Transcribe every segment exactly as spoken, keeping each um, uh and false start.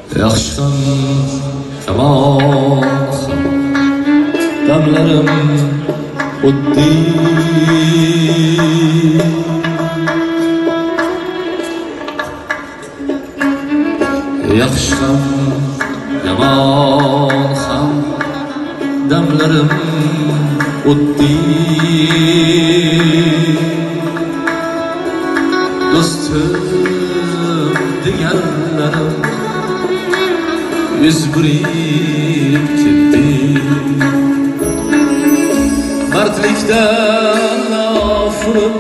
Yaxşıdan kaman damlarım oddi Yaxşıdan yaman ham damlarım oddi Dostum deganlarim yüz burib ketdi Mardlikdan nafurib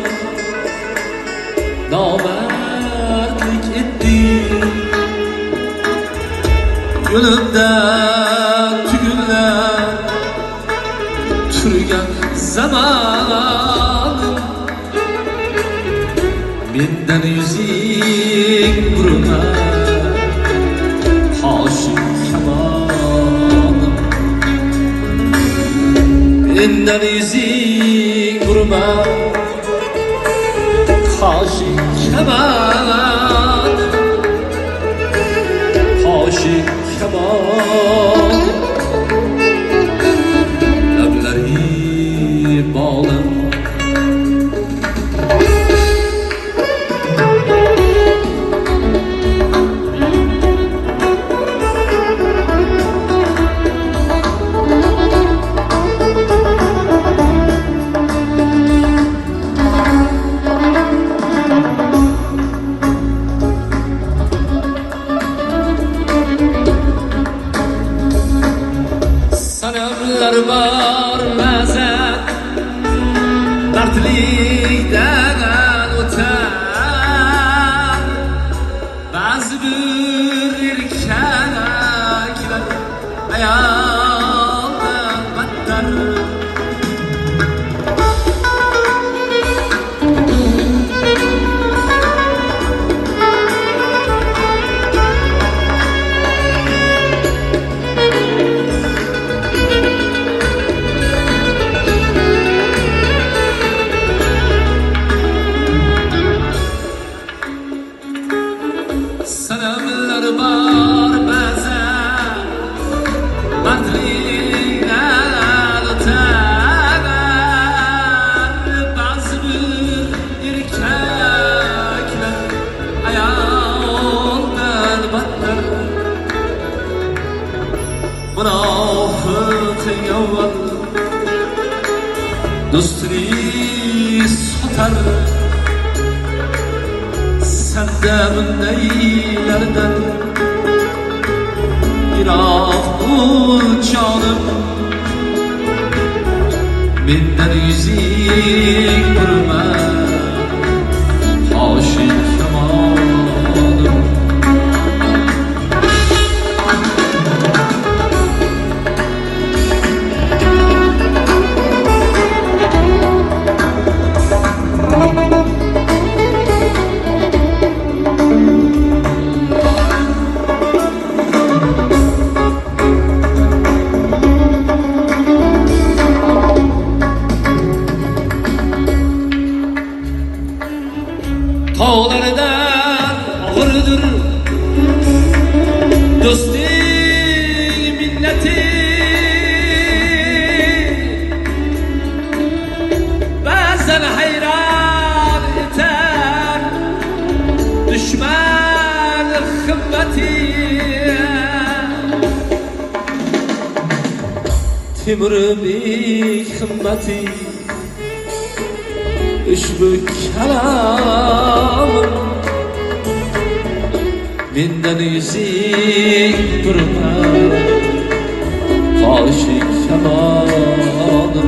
nomardlik etdi Yo'limda tugunlar turgan zamanim Mendan yuzing burma Hoshim kamonim Mendan yuzing burma Hoshim kamonim Hoshim kamonim Lablari bog'lim Sanamlar var mezat Mardlikdan o'tar Ba'zi bir erkaklar ayoldan battar Sanamlar var ba'zan Mardlikdan o'tar Ba'zi bir erkaklar ayoldan battar Munofiq avval do'stini sotar Sende bundaylardan yiroq bu jonim Mendan yuzing burma Hoshim kamonim Tağlardan ağırdır dostum minneti Bazen hayran eder düşman hımmeti Timur bir hımmeti Ushbu kalamim Mendan yuzing burma Hoshim kamonim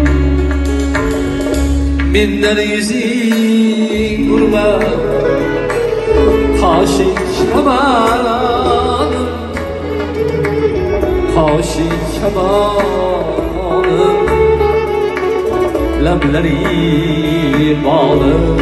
Mendan yuzing burma Hoshim kamonim Hoshim kamonim Lablari bog'lim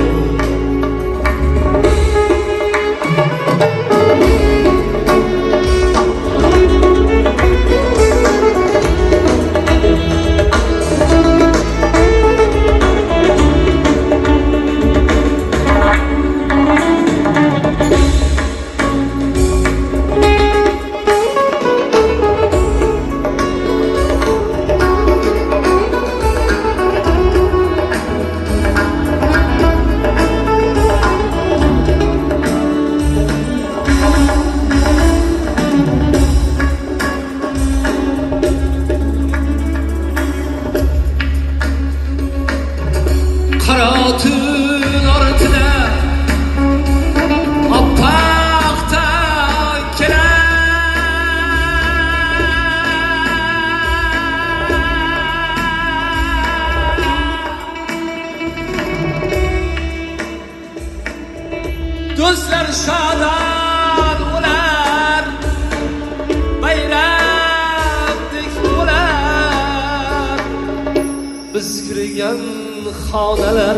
kuydirgan xonalar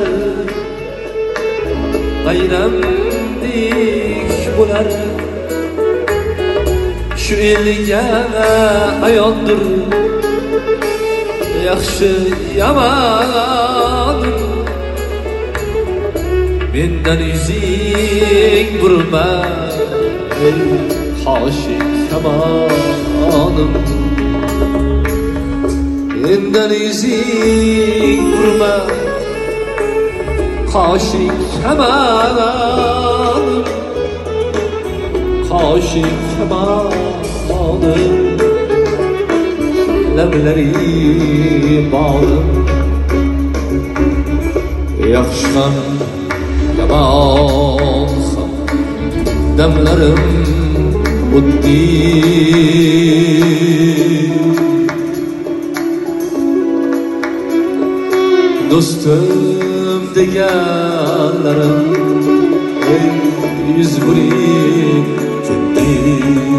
bayramdek bo'lar. Shu elga hayotdir yaxshi yomon. Mendan yuzing burma ey qoshik kamonim. Mendan yuzing burma qoshik kamonim. Qoshik kamonim. Lablari bağlim yaxshiman yamonsan damlarim o'tdi. Do'stim deganlarim ey yuz buring ketdi.